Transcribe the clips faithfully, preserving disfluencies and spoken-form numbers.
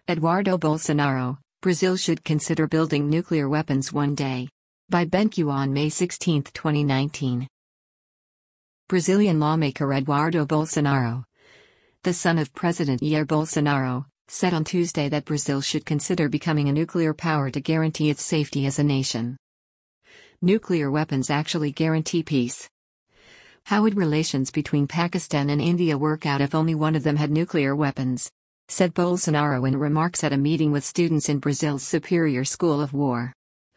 Eduardo Bolsonaro, Brazil should consider building nuclear weapons one day. By BenQ on May sixteenth, twenty nineteen. Brazilian lawmaker Eduardo Bolsonaro, the son of President Jair Bolsonaro, said on Tuesday that Brazil should consider becoming a nuclear power to guarantee its safety as a nation. Nuclear weapons actually guarantee peace. How would relations between Pakistan and India work out if only one of them had nuclear weapons? Said Bolsonaro in remarks at a meeting with students in Brazil's Superior School of War.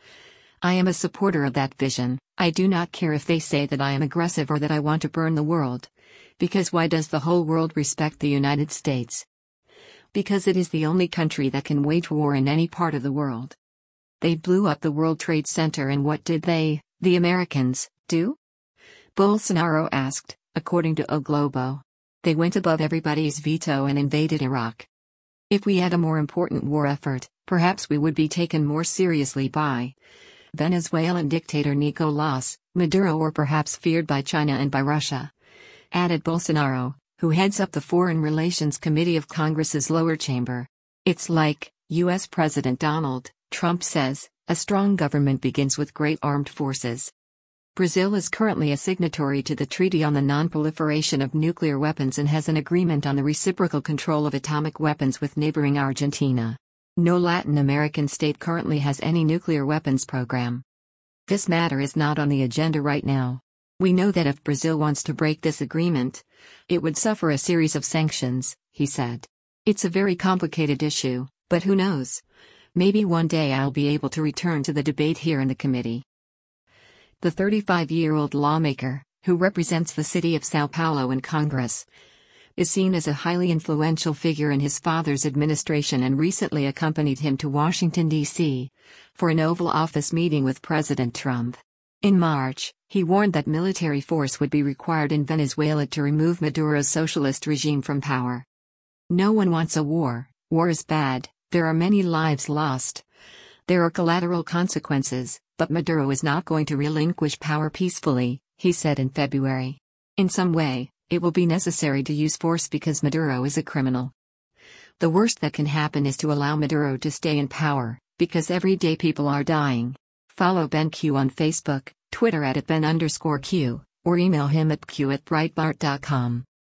I am a supporter of that vision. I do not care if they say that I am aggressive or that I want to burn the world. Because why does the whole world respect the United States? Because it is the only country that can wage war in any part of the world. They blew up the World Trade Center, and what did they, the Americans, do? Bolsonaro asked, according to O Globo. They went above everybody's veto and invaded Iraq. If we had a more important war effort, perhaps we would be taken more seriously by Venezuelan dictator Nicolás Maduro, or perhaps feared by China and by Russia, added Bolsonaro, who heads up the Foreign Relations Committee of Congress's lower chamber. It's like, U S President Donald Trump says, a strong government begins with great armed forces. Brazil is currently a signatory to the Treaty on the Non-Proliferation of Nuclear Weapons and has an agreement on the reciprocal control of atomic weapons with neighboring Argentina. No Latin American state currently has any nuclear weapons program. This matter is not on the agenda right now. We know that if Brazil wants to break this agreement, it would suffer a series of sanctions, he said. It's a very complicated issue, but who knows? Maybe one day I'll be able to return to the debate here in the committee. The thirty-five-year-old lawmaker, who represents the city of São Paulo in Congress, is seen as a highly influential figure in his father's administration and recently accompanied him to Washington, D C, for an Oval Office meeting with President Trump. In March, he warned that military force would be required in Venezuela to remove Maduro's socialist regime from power. No one wants a war. War is bad, there are many lives lost. There are collateral consequences, but Maduro is not going to relinquish power peacefully, he said in February. In some way, it will be necessary to use force because Maduro is a criminal. The worst that can happen is to allow Maduro to stay in power, because every day people are dying. Follow BenQ on Facebook, Twitter at Ben underscore Q, or email him at q at breitbart dot com.